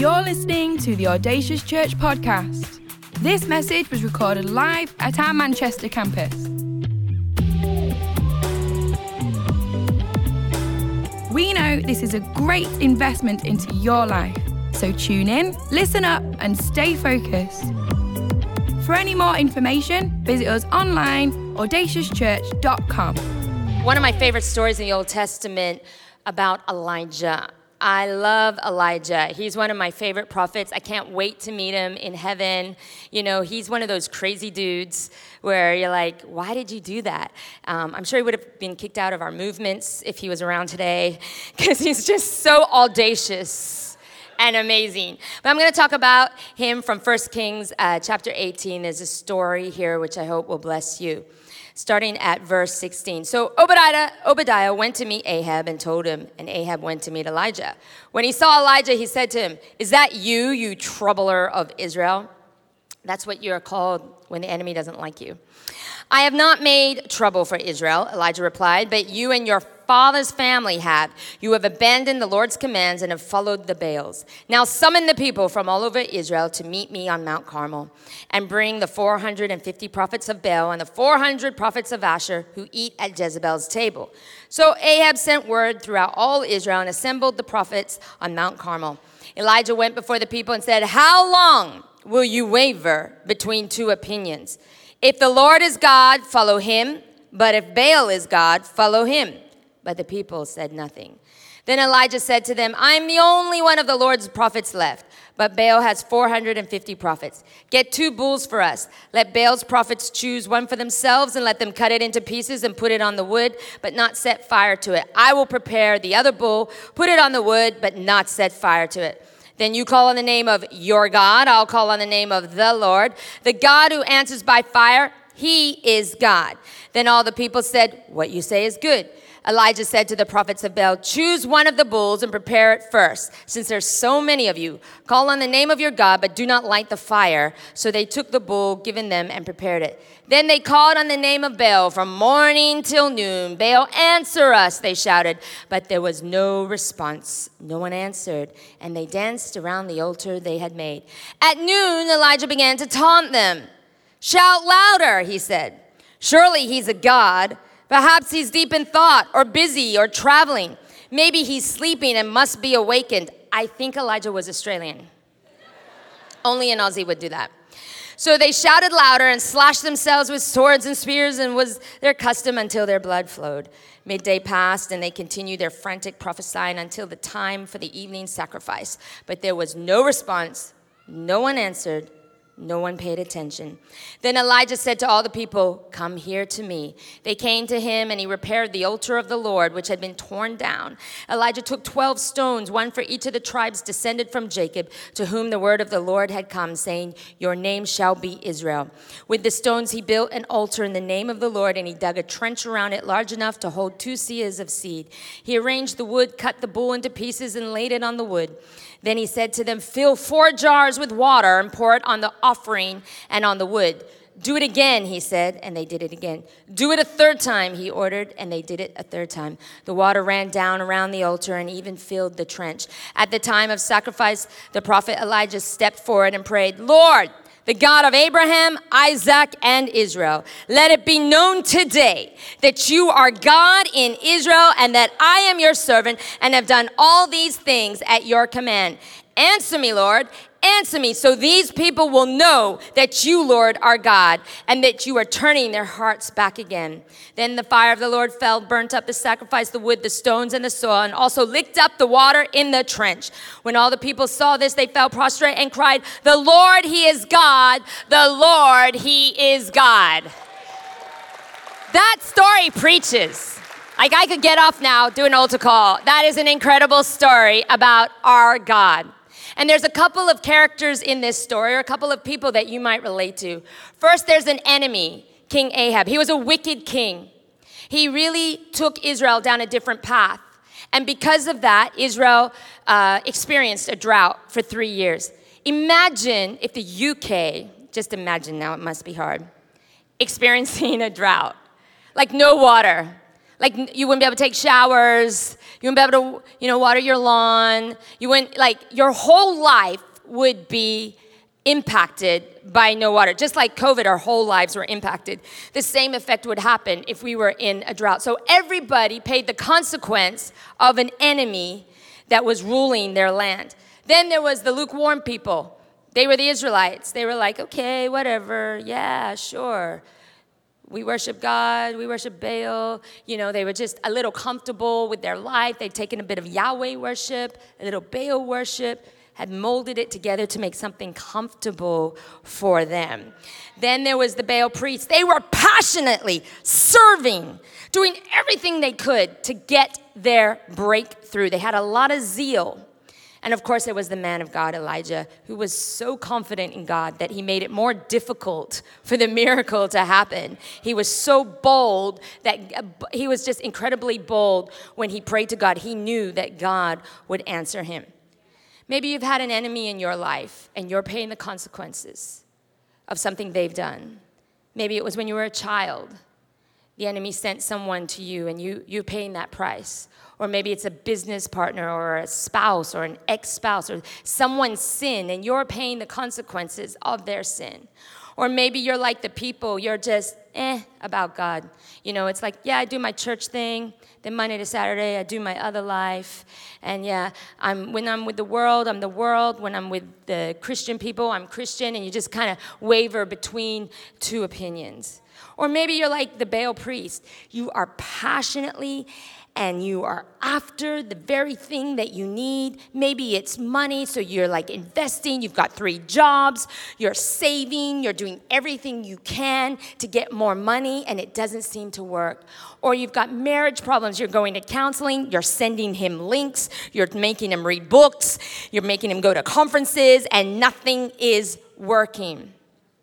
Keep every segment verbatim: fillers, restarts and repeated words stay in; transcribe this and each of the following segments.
You're listening to the Audacious Church podcast. This message was recorded live at our Manchester campus. We know this is a great investment into your life, so tune in, listen up, and stay focused. For any more information, visit us online, audacious church dot com. One of my favorite stories in the Old Testament about Elijah. I love Elijah. He's one of my favorite prophets. I can't wait to meet him in heaven. You know, he's one of those crazy dudes where you're like, why did you do that? Um, I'm sure he would have been kicked out of our movements if he was around today, because he's just so audacious and amazing. But I'm going to talk about him from First Kings uh, chapter eighteen. There's a story here which I hope will bless you. Starting at verse sixteen. So Obadiah, Obadiah went to meet Ahab and told him, and Ahab went to meet Elijah. When he saw Elijah, he said to him, "Is that you, you troubler of Israel?" That's what you're called when the enemy doesn't like you. "I have not made trouble for Israel," Elijah replied, "but you and your father's family have. You have abandoned the Lord's commands and have followed the Baals. Now summon the people from all over Israel to meet me on Mount Carmel, and bring the four hundred fifty prophets of Baal and the four hundred prophets of Asher who eat at Jezebel's table." So Ahab sent word throughout all Israel and assembled the prophets on Mount Carmel. Elijah went before the people and said, "How long will you waver between two opinions? If the Lord is God, follow him, but if Baal is God, follow him." But the people said nothing. Then Elijah said to them, "I am the only one of the Lord's prophets left, but Baal has four hundred fifty prophets. Get two bulls for us. Let Baal's prophets choose one for themselves and let them cut it into pieces and put it on the wood, but not set fire to it. I will prepare the other bull, put it on the wood, but not set fire to it. Then you call on the name of your God. I'll call on the name of the Lord. The God who answers by fire, he is God." Then all the people said, "What you say is good." Elijah said to the prophets of Baal, "Choose one of the bulls and prepare it first, since there's so many of you. Call on the name of your God, but do not light the fire." So they took the bull given them and prepared it. Then they called on the name of Baal from morning till noon. "Baal, answer us," they shouted. But there was no response. No one answered, and they danced around the altar they had made. At noon, Elijah began to taunt them. "Shout louder," he said. "Surely he's a god. Perhaps he's deep in thought or busy or traveling. Maybe he's sleeping and must be awakened." I think Elijah was Australian. Only an Aussie would do that. So they shouted louder and slashed themselves with swords and spears, and was their custom until their blood flowed. Midday passed, and they continued their frantic prophesying until the time for the evening sacrifice. But there was no response. No one answered. No one paid attention. Then Elijah said to all the people, "Come here to me." They came to him, and he repaired the altar of the Lord, which had been torn down. Elijah took twelve stones, one for each of the tribes descended from Jacob, to whom the word of the Lord had come, saying, "Your name shall be Israel." With the stones he built an altar in the name of the Lord, and he dug a trench around it large enough to hold two seahs of seed. He arranged the wood, cut the bull into pieces, and laid it on the wood. Then he said to them, "Fill four jars with water and pour it on the offering and on the wood." "Do it again," he said, and they did it again. "Do it a third time," he ordered, and they did it a third time. The water ran down around the altar and even filled the trench. At the time of sacrifice, the prophet Elijah stepped forward and prayed, "Lord, the God of Abraham, Isaac, and Israel, let it be known today that you are God in Israel, and that I am your servant and have done all these things at your command. Answer me, Lord, answer me, so these people will know that you, Lord, are God, and that you are turning their hearts back again." Then the fire of the Lord fell, burnt up the sacrifice, the wood, the stones, and the soil, and also licked up the water in the trench. When all the people saw this, they fell prostrate and cried, "The Lord, he is God. The Lord, he is God." That story preaches. Like, I could get off now, do an altar call. That is an incredible story about our God. And there's a couple of characters in this story, or a couple of people that you might relate to. First, there's an enemy, King Ahab. He was a wicked king. He really took Israel down a different path. And because of that, Israel uh, experienced a drought for three years. Imagine if the U K, just imagine now, it must be hard, experiencing a drought. Like no water. Like you wouldn't be able to take showers. You wouldn't be able to, you know, water your lawn. You wouldn't, like your whole life would be impacted by no water. Just like COVID, our whole lives were impacted. The same effect would happen if we were in a drought. So everybody paid the consequence of an enemy that was ruling their land. Then there was the lukewarm people. They were the Israelites. They were like, okay, whatever, yeah, sure. We worship God, we worship Baal. You know, they were just a little comfortable with their life. They'd taken a bit of Yahweh worship, a little Baal worship, had molded it together to make something comfortable for them. Then there was the Baal priests. They were passionately serving, doing everything they could to get their breakthrough. They had a lot of zeal. And of course, there was the man of God, Elijah, who was so confident in God that he made it more difficult for the miracle to happen. He was so bold that he was just incredibly bold when he prayed to God. He knew that God would answer him. Maybe you've had an enemy in your life and you're paying the consequences of something they've done. Maybe it was when you were a child. The enemy sent someone to you and you, you're paying that price. Or maybe it's a business partner or a spouse or an ex-spouse or someone's sin and you're paying the consequences of their sin. Or maybe you're like the people, you're just eh about God. You know, it's like, yeah, I do my church thing. Then Monday to Saturday, I do my other life. And yeah, I'm when I'm with the world, I'm the world. When I'm with the Christian people, I'm Christian. And you just kind of waver between two opinions. Or maybe you're like the Baal priest. You are passionately and you are after the very thing that you need. Maybe it's money, so you're like investing. You've got three jobs. You're saving. You're doing everything you can to get more money, and it doesn't seem to work. Or you've got marriage problems. You're going to counseling. You're sending him links. You're making him read books. You're making him go to conferences, and nothing is working.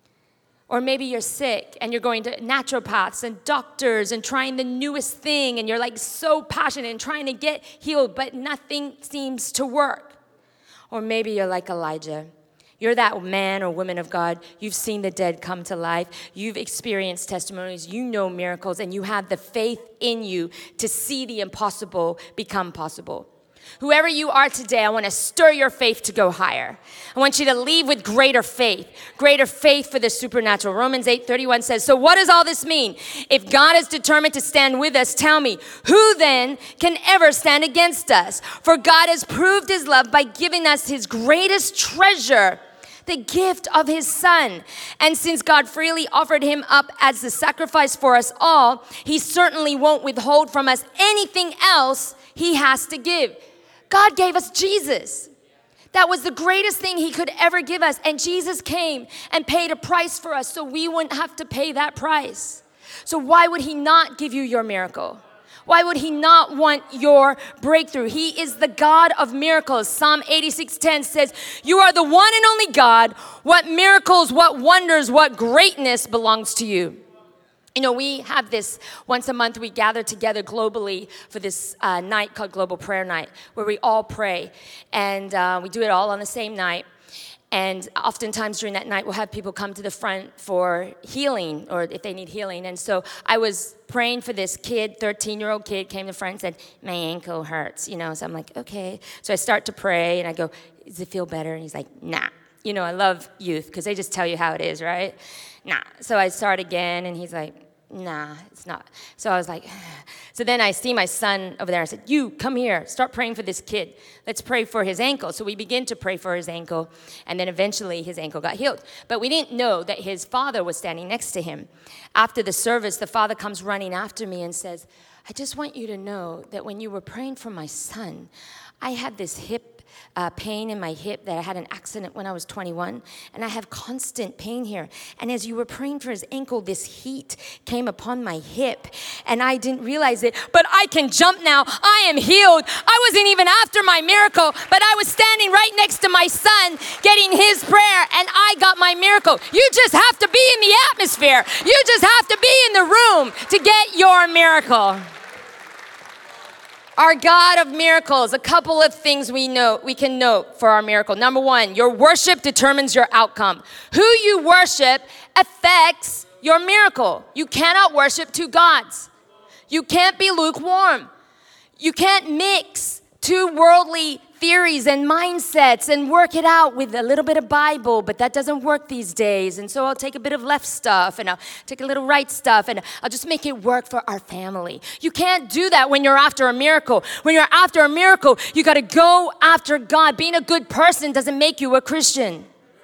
Or maybe you're sick and you're going to naturopaths and doctors and trying the newest thing and you're like so passionate and trying to get healed, but nothing seems to work. Or maybe you're like Elijah. You're that man or woman of God. You've seen the dead come to life. You've experienced testimonies. You know miracles and you have the faith in you to see the impossible become possible. Whoever you are today, I want to stir your faith to go higher. I want you to leave with greater faith, greater faith for the supernatural. Romans eight thirty-one says, so what does all this mean? If God is determined to stand with us, tell me, who then can ever stand against us? For God has proved his love by giving us his greatest treasure, the gift of his son. And since God freely offered him up as the sacrifice for us all, he certainly won't withhold from us anything else he has to give. God gave us Jesus. That was the greatest thing he could ever give us. And Jesus came and paid a price for us so we wouldn't have to pay that price. So why would he not give you your miracle? Why would he not want your breakthrough? He is the God of miracles. Psalm eighty-six ten says, you are the one and only God. What miracles, what wonders, what greatness belongs to you. You know, we have this, once a month we gather together globally for this uh, night called Global Prayer Night, where we all pray. And uh, we do it all on the same night. And oftentimes during that night, we'll have people come to the front for healing, or if they need healing. And so I was praying for this kid, thirteen-year-old kid, came to the front and said, my ankle hurts, you know. So I'm like, okay. So I start to pray, and I go, does it feel better? And he's like, nah. You know, I love youth, because they just tell you how it is, right? Nah. So I start again, and he's like, nah, it's not. So I was like, so then I see my son over there. I said, you, come here. Start praying for this kid. Let's pray for his ankle. So we begin to pray for his ankle, and then eventually his ankle got healed. But we didn't know that his father was standing next to him. After the service, the father comes running after me and says, I just want you to know that when you were praying for my son, I had this hip Uh, pain in my hip that I had an accident when I was twenty-one, and I have constant pain here. And as you were praying for his ankle, this heat came upon my hip, and I didn't realize it, but I can jump now. I am healed. I wasn't even after my miracle, but I was standing right next to my son getting his prayer, and I got my miracle. You just have to be in the atmosphere. You just have to be in the room to get your miracle. Our God of miracles, a couple of things we know we can note for our miracle. Number one, your worship determines your outcome. Who you worship affects your miracle. You cannot worship two gods. You can't be lukewarm. You can't mix two worldly theories and mindsets and work it out with a little bit of Bible, but that doesn't work these days. And so I'll take a bit of left stuff and I'll take a little right stuff and I'll just make it work for our family. You can't do that when you're after a miracle. When you're after a miracle, you got to go after God. Being a good person doesn't make you a Christian.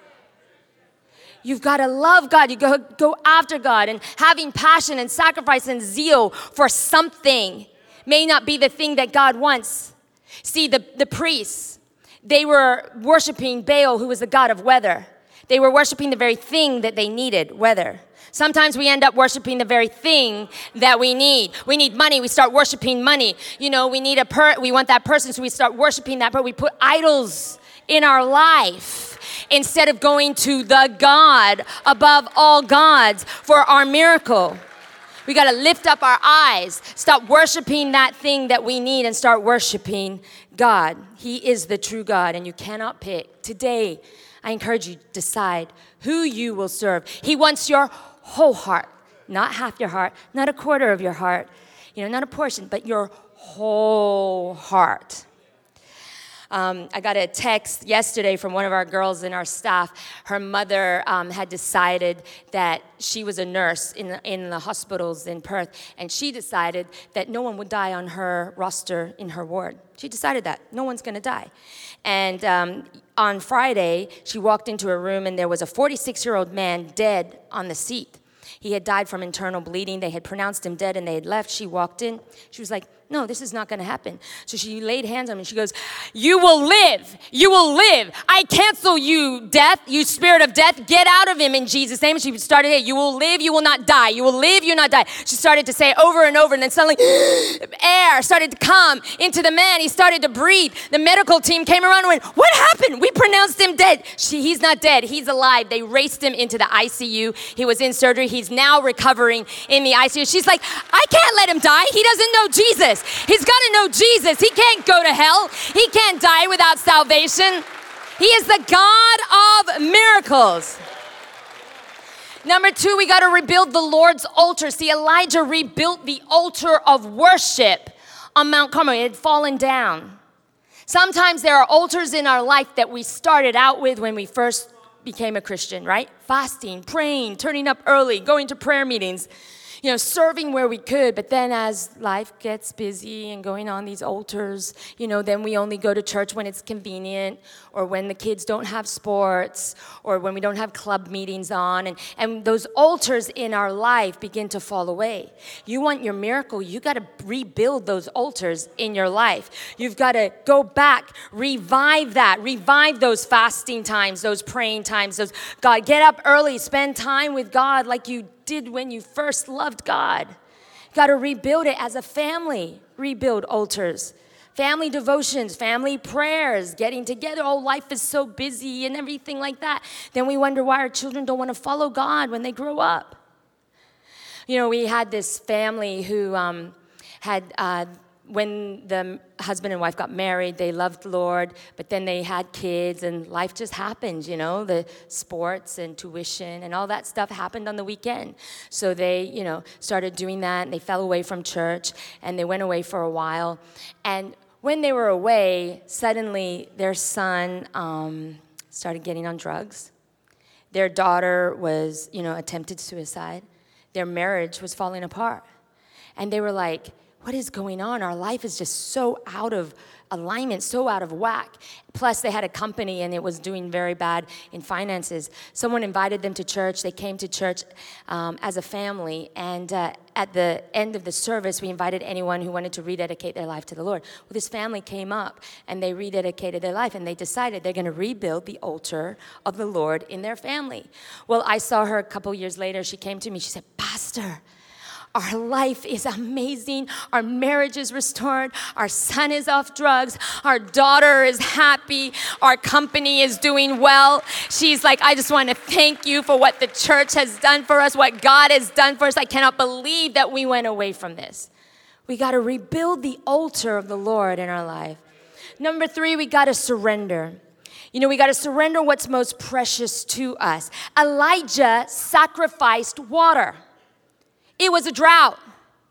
You've got to love God. You go, go after God, and having passion and sacrifice and zeal for something may not be the thing that God wants. See, the, the priests, they were worshiping Baal, who was the god of weather. They were worshiping the very thing that they needed, weather. Sometimes we end up worshiping the very thing that we need. We need money, we start worshiping money. You know, we need a per, we want that person, so we start worshiping that, but we put idols in our life instead of going to the God above all gods for our miracle. We got to lift up our eyes, stop worshiping that thing that we need, and start worshiping God. He is the true God, and you cannot pick. Today, I encourage you, decide who you will serve. He wants your whole heart, not half your heart, not a quarter of your heart, you know, not a portion, but your whole heart. Um, I got a text yesterday from one of our girls in our staff. Her mother um, had decided that she was a nurse in the, in the hospitals in Perth, and she decided that no one would die on her roster in her ward. She decided that. No one's going to die. And um, on Friday, she walked into a room, and there was a forty-six-year-old man dead on the seat. He had died from internal bleeding. They had pronounced him dead, and they had left. She walked in. She was like, no, this is not going to happen. So she laid hands on him, and she goes, you will live. You will live. I cancel you, death, you spirit of death. Get out of him in Jesus' name. And she started, hey, you will live. You will not die. You will live. You will not die. She started to say it over and over, and then suddenly air started to come into the man. He started to breathe. The medical team came around and went, what happened? We pronounced him dead. She, he's not dead. He's alive. They raced him into the I C U. He was in surgery. He's now recovering in the I C U. She's like, I can't let him die. He doesn't know Jesus. He's got to know Jesus. He can't go to hell. He can't die without salvation. He is the God of miracles. Number two, we got to rebuild the Lord's altar. See, Elijah rebuilt the altar of worship on Mount Carmel. It had fallen down. Sometimes there are altars in our life that we started out with when we first became a Christian, right? Fasting, praying, turning up early, going to prayer meetings, you know, serving where we could. But then as life gets busy and going on these altars, you know, then we only go to church when it's convenient, or when the kids don't have sports, or when we don't have club meetings on. And, and those altars in our life begin to fall away. You want your miracle, you got to rebuild those altars in your life. You've got to go back, revive that, revive those fasting times, those praying times, those, God, get up early, spend time with God like you did when you first loved God. Got to rebuild it as a family. Rebuild altars. Family devotions, family prayers, getting together. Oh, life is so busy and everything like that. Then we wonder why our children don't want to follow God when they grow up. You know, we had this family who um, had, uh, when the husband and wife got married, they loved the Lord, but then they had kids, and life just happened, you know, the sports and tuition and all that stuff happened on the weekend. So they, you know, started doing that, and they fell away from church, and they went away for a while. And when they were away, suddenly their son um, started getting on drugs. Their daughter was, you know, attempted suicide. Their marriage was falling apart. And they were like, what is going on? Our life is just so out of alignment, so out of whack. Plus, they had a company, and it was doing very bad in finances. Someone invited them to church. They came to church um, as a family, and uh, at the end of the service, we invited anyone who wanted to rededicate their life to the Lord. Well, this family came up, and they rededicated their life, and they decided they're going to rebuild the altar of the Lord in their family. Well, I saw her a couple years later. She came to me. She said, Pastor, our life is amazing. Our marriage is restored. Our son is off drugs. Our daughter is happy. Our company is doing well. She's like, I just want to thank you for what the church has done for us, what God has done for us. I cannot believe that we went away from this. We got to rebuild the altar of the Lord in our life. Number three, we got to surrender. You know, we got to surrender what's most precious to us. Elijah sacrificed water. It was a drought.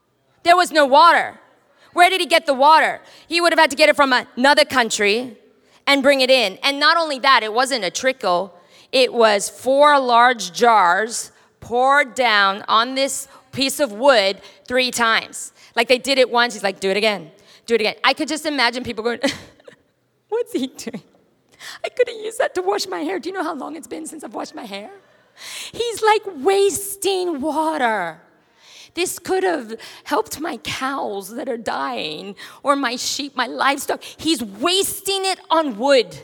There was no water. Where did he get the water? He would have had to get it from another country and bring it in. And not only that, it wasn't a trickle. It was four large jars poured down on this piece of wood three times. Like they did it once. He's like, do it again. Do it again. I could just imagine people going, what's he doing? I could have used that to wash my hair. Do you know how long it's been since I've washed my hair? He's like wasting water. This could have helped my cows that are dying or my sheep, my livestock. He's wasting it on wood.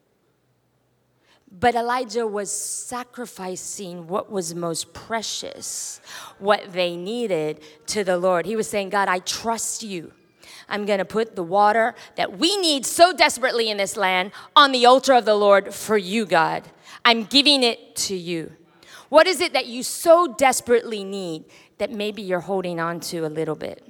But Elijah was sacrificing what was most precious, what they needed to the Lord. He was saying, God, I trust you. I'm going to put the water that we need so desperately in this land on the altar of the Lord for you, God. I'm giving it to you. What is it that you so desperately need that maybe you're holding on to a little bit?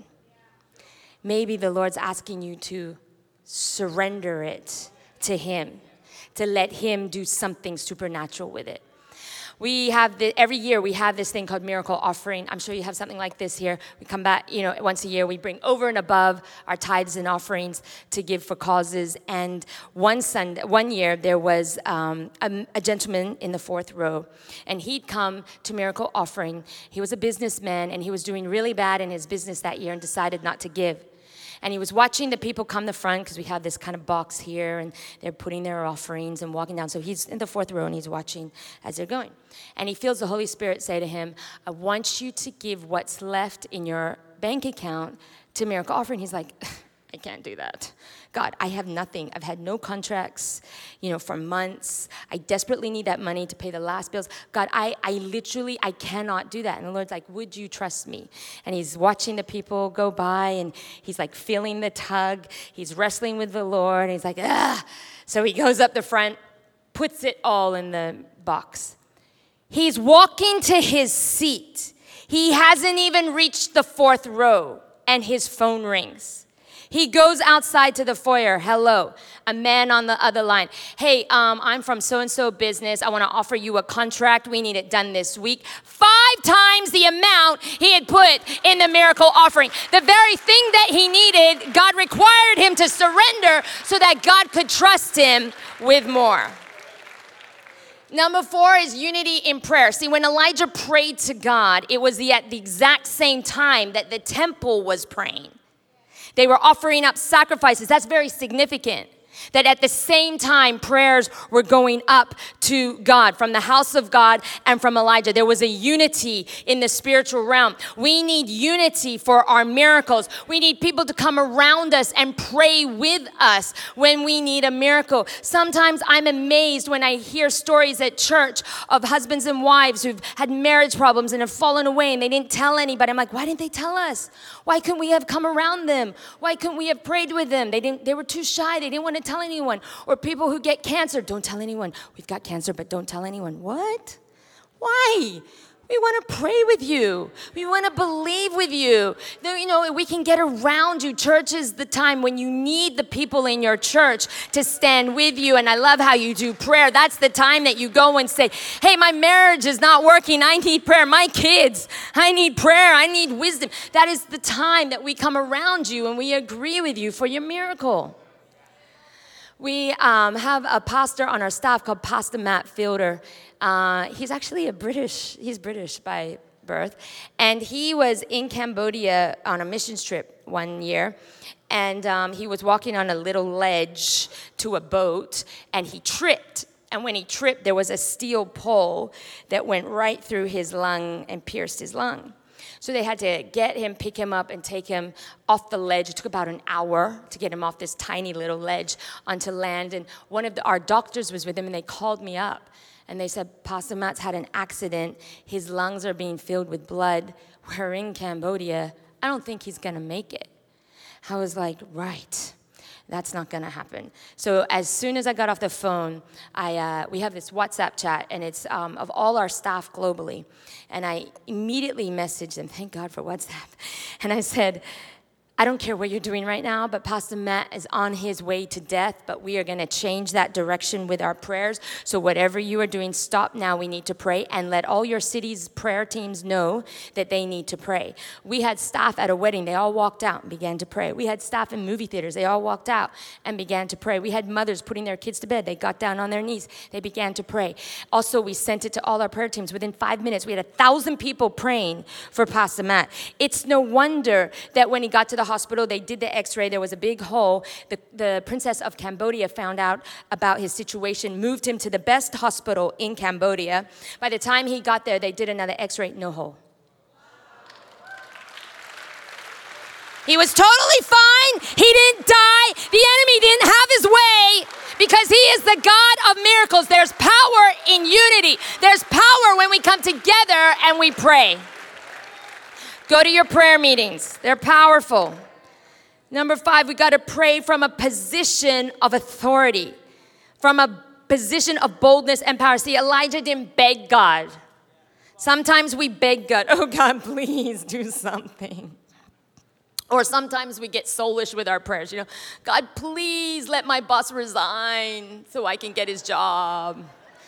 Maybe the Lord's asking you to surrender it to him, to let him do something supernatural with it. We have the, every year we have this thing called miracle offering. I'm sure you have something like this here. We come back, you know, once a year. We bring over and above our tithes and offerings to give for causes. And one Sunday, one year there was um, a, a gentleman in the fourth row, and he'd come to miracle offering. He was a businessman, and he was doing really bad in his business that year and decided not to give. And he was watching the people come the front because we have this kind of box here and they're putting their offerings and walking down. So he's in the fourth row and he's watching as they're going. And he feels the Holy Spirit say to him, I want you to give what's left in your bank account to Miracle Offering. He's like, I can't do that. God, I have nothing. I've had no contracts, you know, for months. I desperately need that money to pay the last bills. God, I, I literally, I cannot do that. And the Lord's like, would you trust me? And he's watching the people go by and he's like feeling the tug. He's wrestling with the Lord. And he's like, ah. So he goes up the front, puts it all in the box. He's walking to his seat. He hasn't even reached the fourth row and his phone rings. He goes outside to the foyer. Hello, a man on the other line. Hey, um, I'm from so-and-so business. I want to offer you a contract. We need it done this week. Five times the amount he had put in the miracle offering. The very thing that he needed, God required him to surrender so that God could trust him with more. Number four is unity in prayer. See, when Elijah prayed to God, it was the, at the exact same time that the temple was praying. They were offering up sacrifices. That's very significant. That at the same time, prayers were going up to God from the house of God and from Elijah. There was a unity in the spiritual realm. We need unity for our miracles. We need people to come around us and pray with us when we need a miracle. Sometimes I'm amazed when I hear stories at church of husbands and wives who've had marriage problems and have fallen away and they didn't tell anybody. I'm like, why didn't they tell us? Why couldn't we have come around them? Why couldn't we have prayed with them? They didn't. They were too shy. They didn't want to tell anyone. Or people who get cancer, don't tell anyone. We've got cancer, but don't tell anyone. What? Why? We want to pray with you. We want to believe with you. You know, we can get around you. Church is the time when you need the people in your church to stand with you. And I love how you do prayer. That's the time that you go and say, hey, my marriage is not working. I need prayer. My kids, I need prayer. I need wisdom. That is the time that we come around you and we agree with you for your miracle. We um, have a pastor on our staff called Pastor Matt Fielder. Uh, he's actually a British, he's British by birth. And he was in Cambodia on a missions trip one year. And um, he was walking on a little ledge to a boat and he tripped. And when he tripped, there was a steel pole that went right through his lung and pierced his lung. So they had to get him, pick him up, and take him off the ledge. It took about an hour to get him off this tiny little ledge onto land. And one of the, our doctors was with him, and they called me up. And they said, Pastor Matt's had an accident. His lungs are being filled with blood. We're in Cambodia. I don't think he's going to make it. I was like, right. That's not going to happen. So as soon as I got off the phone, I uh, we have this WhatsApp chat, and it's um, of all our staff globally. And I immediately messaged them, thank God for WhatsApp. And I said, I don't care what you're doing right now, but Pastor Matt is on his way to death, but we are going to change that direction with our prayers. So whatever you are doing, stop now. We need to pray, and let all your city's prayer teams know that they need to pray. We had staff at a wedding. They all walked out and began to pray. We had staff in movie theaters. They all walked out and began to pray. We had mothers putting their kids to bed. They got down on their knees. They began to pray. Also, we sent it to all our prayer teams. Within five minutes, we had a thousand people praying for Pastor Matt. It's no wonder that when he got to the hospital, they did the x-ray, there was a big hole. The, the princess of Cambodia found out about his situation, moved him to the best hospital in Cambodia. By the time he got there, they did another x-ray, no hole. He was totally fine. He didn't die. The enemy didn't have his way because he is the God of miracles. There's power in unity. There's power when we come together and we pray. Go to your prayer meetings. They're powerful. Number five, we got to pray from a position of authority, from a position of boldness and power. See, Elijah didn't beg God. Sometimes we beg God, oh God, please do something. Or sometimes we get soulish with our prayers, you know, God, please let my boss resign so I can get his job.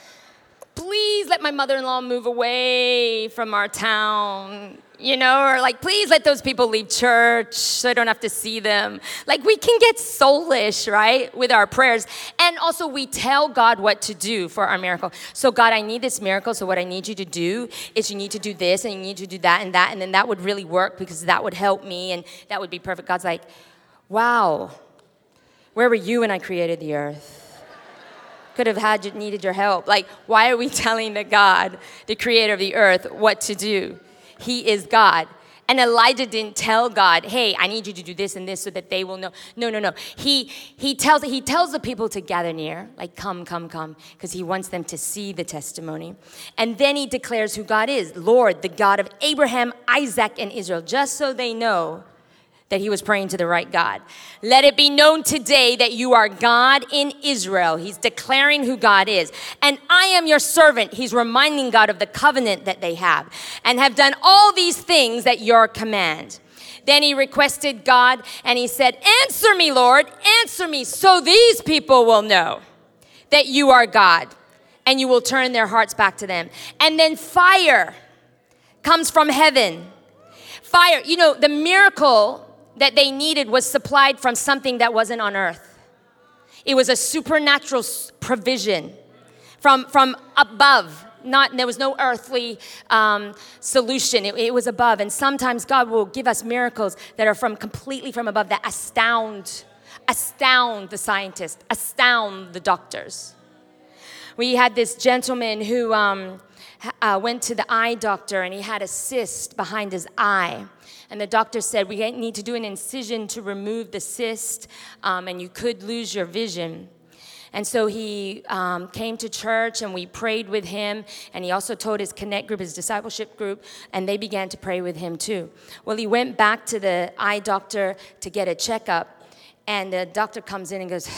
Please let my mother-in-law move away from our town, you know, or like, please let those people leave church so I don't have to see them. Like, we can get soulish, right, with our prayers. And also, we tell God what to do for our miracle. So, God, I need this miracle, so what I need you to do is you need to do this, and you need to do that and that, and then that would really work because that would help me, and that would be perfect. God's like, wow, where were you when I created the earth? Could have had you, needed your help. Like, why are we telling the God, the creator of the earth, what to do? He is God. And Elijah didn't tell God, hey, I need you to do this and this so that they will know. No, no, no. He he tells he tells the people to gather near, like come, come, come, because he wants them to see the testimony. And then he declares who God is, Lord, the God of Abraham, Isaac, and Israel, just so they know that he was praying to the right God. Let it be known today that you are God in Israel. He's declaring who God is. And I am your servant. He's reminding God of the covenant that they have and have done all these things at your command. Then he requested God and he said, answer me, Lord, answer me, so these people will know that you are God and you will turn their hearts back to them. And then fire comes from heaven. Fire, you know, the miracle that they needed was supplied from something that wasn't on earth. It was a supernatural provision from, from above. Not, there was no earthly um, solution. It, it was above. And sometimes God will give us miracles that are from completely from above, that astound, astound the scientists, astound the doctors. We had this gentleman who um, uh, went to the eye doctor, and he had a cyst behind his eye. And the doctor said, we need to do an incision to remove the cyst, um, and you could lose your vision. And so he um, came to church, and we prayed with him, and he also told his Connect group, his discipleship group, and they began to pray with him too. Well, he went back to the eye doctor to get a checkup, and the doctor comes in and goes,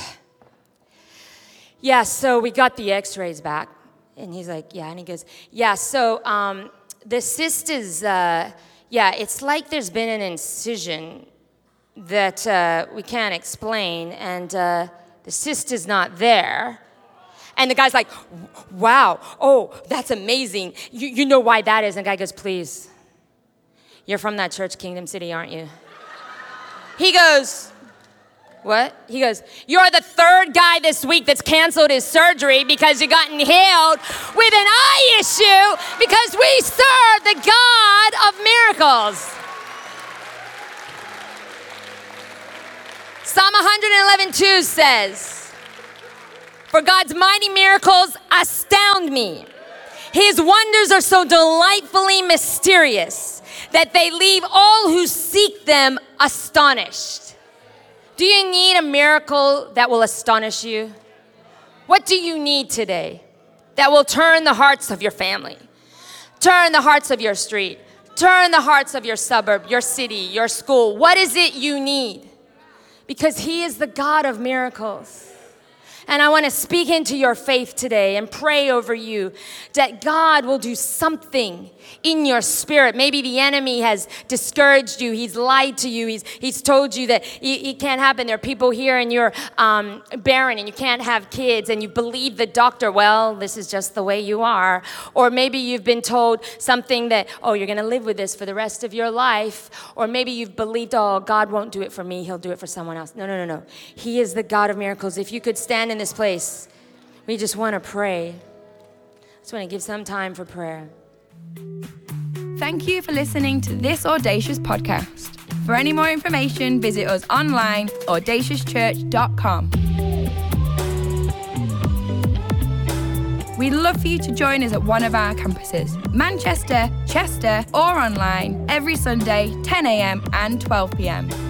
yeah, so we got the x-rays back. And he's like, yeah, and he goes, yeah, so um, the cyst is... Uh, Yeah, it's like there's been an incision that uh, we can't explain, and uh, the cyst is not there. And the guy's like, wow, oh, that's amazing. You, you know why that is? And the guy goes, please, you're from that church, Kingdom City, aren't you? He goes, what? He goes, you're the third guy this week that's canceled his surgery because you gotten healed with an eye issue because we serve the God of miracles. Psalm one eleven two says, for God's mighty miracles astound me. His wonders are so delightfully mysterious that they leave all who seek them astonished. Do you need a miracle that will astonish you? What do you need today that will turn the hearts of your family, turn the hearts of your street, turn the hearts of your suburb, your city, your school? What is it you need? Because he is the God of miracles. And I want to speak into your faith today and pray over you that God will do something in your spirit. Maybe the enemy has discouraged you. He's lied to you. He's, he's told you that it, it can't happen. There are people here and you're um, barren and you can't have kids and you believe the doctor, well, this is just the way you are. Or maybe you've been told something that, oh, you're going to live with this for the rest of your life. Or maybe you've believed, oh, God won't do it for me. He'll do it for someone else. No, no, no, no. He is the God of miracles. If you could stand in this place, we just want to pray. Just want to give some time for prayer. Thank you for listening to this Audacious podcast. For any more information, visit us online, audacious church dot com. We'd love for you to join us at one of our campuses, Manchester, Chester, or online, every Sunday, ten a.m. and twelve p.m.